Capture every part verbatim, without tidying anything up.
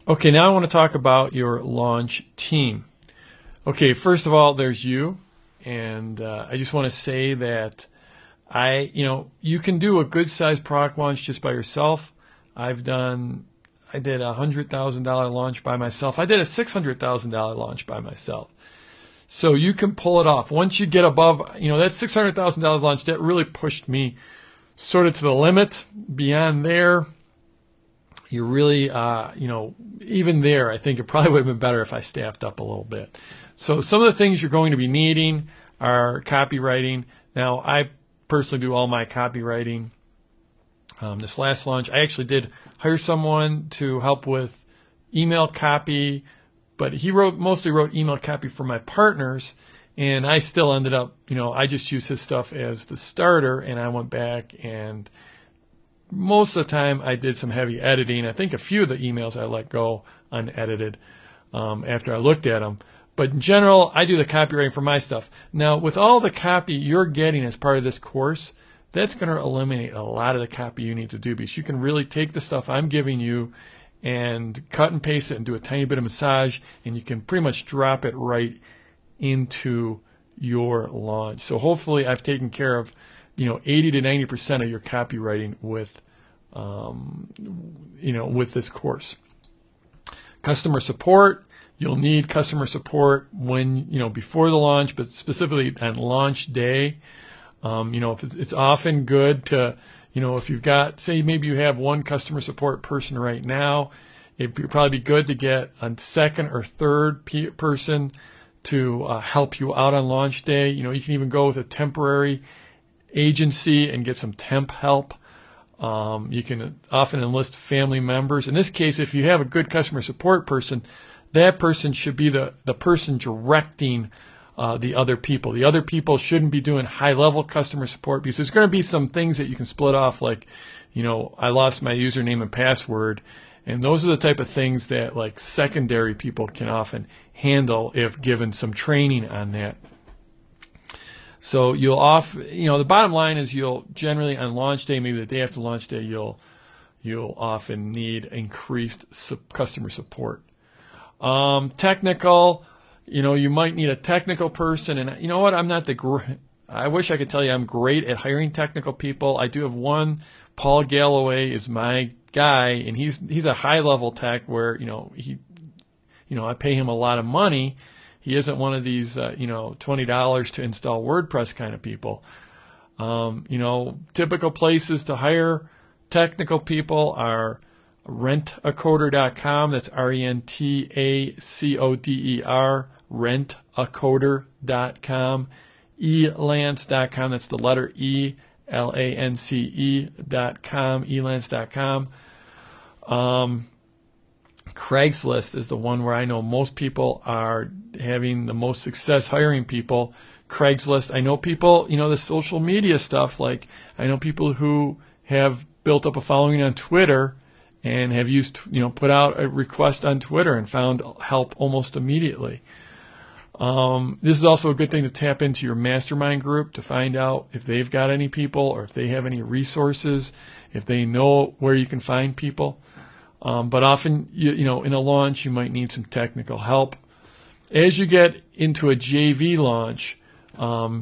Okay, now I want to talk about your launch team. Okay, first of all, there's you, and uh, I just want to say that I, you know, you can do a good-sized product launch just by yourself. I've done, I did a one hundred thousand dollars launch by myself. I did a six hundred thousand dollars launch by myself. So you can pull it off. Once you get above, you know, that six hundred thousand dollars launch, that really pushed me sort of to the limit. Beyond there, you really, uh, you know, even there, I think it probably would have been better if I staffed up a little bit. So some of the things you're going to be needing are copywriting. Now, I personally do all my copywriting. Um, this last launch, I actually did hire someone to help with email copy, but he wrote mostly wrote email copy for my partners, and I still ended up, you know, I just used his stuff as the starter, and I went back and most of the time I did some heavy editing. I think a few of the emails I let go unedited um, after I looked at them. But in general, I do the copywriting for my stuff. Now, with all the copy you're getting as part of this course, that's going to eliminate a lot of the copy you need to do, because you can really take the stuff I'm giving you and cut and paste it and do a tiny bit of massage, and you can pretty much drop it right into your launch. So hopefully I've taken care of, you know, eighty to ninety percent of your copywriting with, um, you know, with this course. Customer support. You'll need customer support when, you know, before the launch, but specifically on launch day. Um, you know, if it's, it's often good to, you know, if you've got, say maybe you have one customer support person right now, it would probably be good to get a second or third pe- person to uh, help you out on launch day. You know, you can even go with a temporary agency and get some temp help. Um, you can often enlist family members. In this case, if you have a good customer support person, that person should be the, the person directing uh, the other people. The other people shouldn't be doing high-level customer support, because there's going to be some things that you can split off, like, you know, I lost my username and password, and those are the type of things that, like, secondary people can often handle if given some training on that. So you'll off, you know, the bottom line is you'll generally on launch day, maybe the day after launch day, you'll you'll often need increased su- customer support. Um, technical, you know, you might need a technical person, and you know what? I'm not the great. I wish I could tell you I'm great at hiring technical people. I do have one. Paul Galloway is my guy, and he's he's a high level tech where, you know, he, you know, I pay him a lot of money. He isn't one of these, uh, you know, twenty dollars to install WordPress kind of people. Um, you know, typical places to hire technical people are rent a coder dot com. That's R E N T A C O D E R, rent a coder dot com. elance dot com, that's the letter E, L A N C E dot com, elance dot com. Um, Craigslist is the one where I know most people are having the most success hiring people. Craigslist, I know people, you know, the social media stuff, like I know people who have built up a following on Twitter and have used, you know, put out a request on Twitter and found help almost immediately. Um, this is also a good thing to tap into your mastermind group to find out if they've got any people or if they have any resources, if they know where you can find people. Um, but often, you, you know, in a launch, you might need some technical help. As you get into a J V launch, um,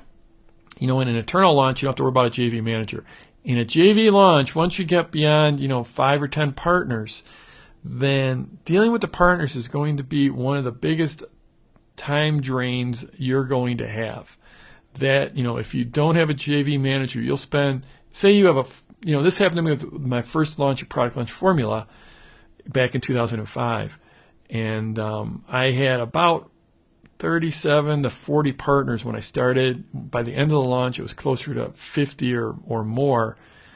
you know, in an internal launch, you don't have to worry about a J V manager. In a J V launch, once you get beyond, you know, five or ten partners, then dealing with the partners is going to be one of the biggest time drains you're going to have. That, you know, if you don't have a J V manager, you'll spend, say you have a, you know, this happened to me with my first launch of Product Launch Formula back in two thousand five. And um, I had about thirty-seven to forty partners when I started. By the end of the launch, it was closer to fifty or, or more.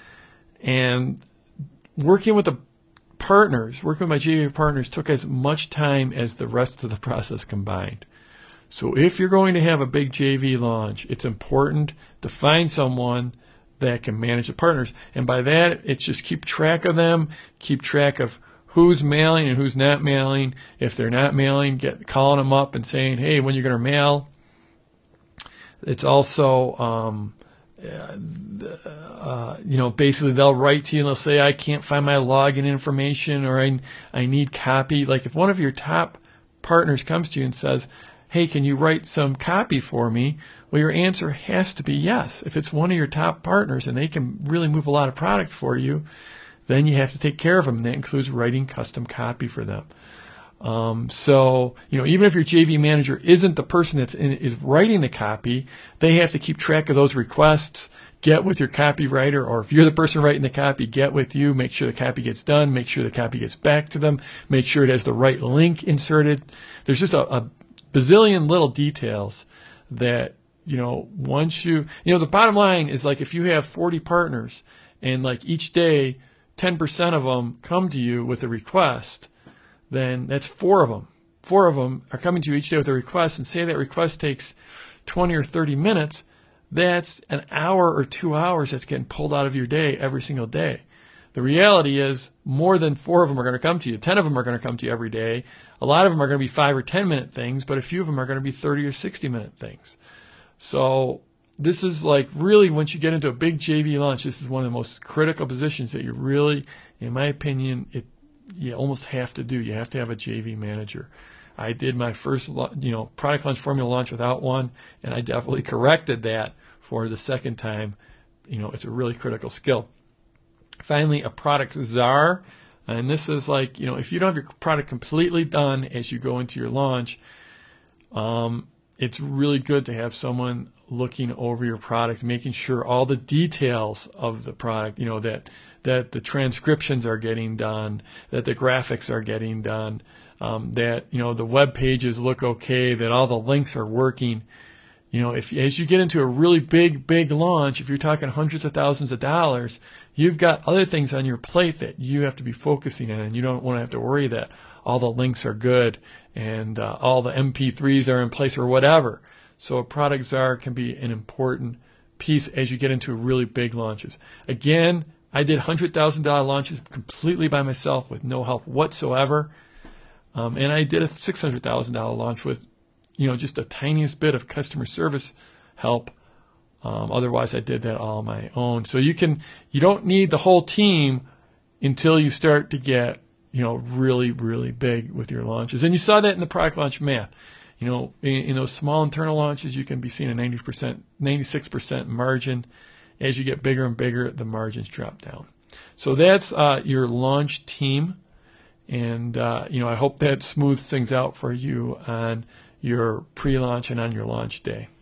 And working with the partners, working with my J V partners took as much time as the rest of the process combined. So if you're going to have a big J V launch, it's important to find someone that can manage the partners. And by that, it's just keep track of them, keep track of who's mailing and who's not mailing. If they're not mailing, get calling them up and saying, hey, when you're going to mail. It's also um, uh, you know, basically they'll write to you and they'll say, I can't find my login information, or I, I need copy. Like if one of your top partners comes to you and says, hey, can you write some copy for me? Well, your answer has to be yes. If it's one of your top partners and they can really move a lot of product for you, then you have to take care of them. And that includes writing custom copy for them. Um, so, you know, even if your J V manager isn't the person that's in, is writing the copy, they have to keep track of those requests, get with your copywriter, or if you're the person writing the copy, get with you, make sure the copy gets done, make sure the copy gets back to them, make sure it has the right link inserted. There's just a, a bazillion little details that, you know, once you, you know, the bottom line is like if you have forty partners and like each day ten percent of them come to you with a request, then that's four of them. Four of them are coming to you each day with a request, and say that request takes twenty or thirty minutes, that's an hour or two hours that's getting pulled out of your day every single day. The reality is more than four of them are going to come to you. Ten of them are going to come to you every day. A lot of them are going to be five or ten minute things, but a few of them are going to be thirty or sixty minute things. So this is like really, once you get into a big J V launch, this is one of the most critical positions that you really, in my opinion, it you almost have to do. You have to have a J V manager. I did my first, you know, product launch, formula launch without one, and I definitely corrected that for the second time. You know, it's a really critical skill. Finally, a product czar, and this is like, you know, if you don't have your product completely done as you go into your launch, um, it's really good to have someone looking over your product, making sure all the details of the product, you know, that that the transcriptions are getting done, that the graphics are getting done, um, that, you know, the web pages look okay, that all the links are working. You know, if as you get into a really big, big launch, if you're talking hundreds of thousands of dollars, you've got other things on your plate that you have to be focusing on, and you don't want to have to worry that all the links are good and uh, all the M P threes are in place or whatever. So a product czar can be an important piece as you get into really big launches. Again, I did one hundred thousand dollars launches completely by myself with no help whatsoever. Um, and I did a six hundred thousand dollars launch with, you know, just the tiniest bit of customer service help. Um, otherwise, I did that all on my own. So you can, you don't need the whole team until you start to get, you know, really, really big with your launches. And you saw that in the product launch math. You know, in, in those small internal launches, you can be seeing a ninety percent, ninety-six percent margin. As you get bigger and bigger, the margins drop down. So that's uh, your launch team. And, uh, you know, I hope that smooths things out for you on your pre-launch and on your launch day.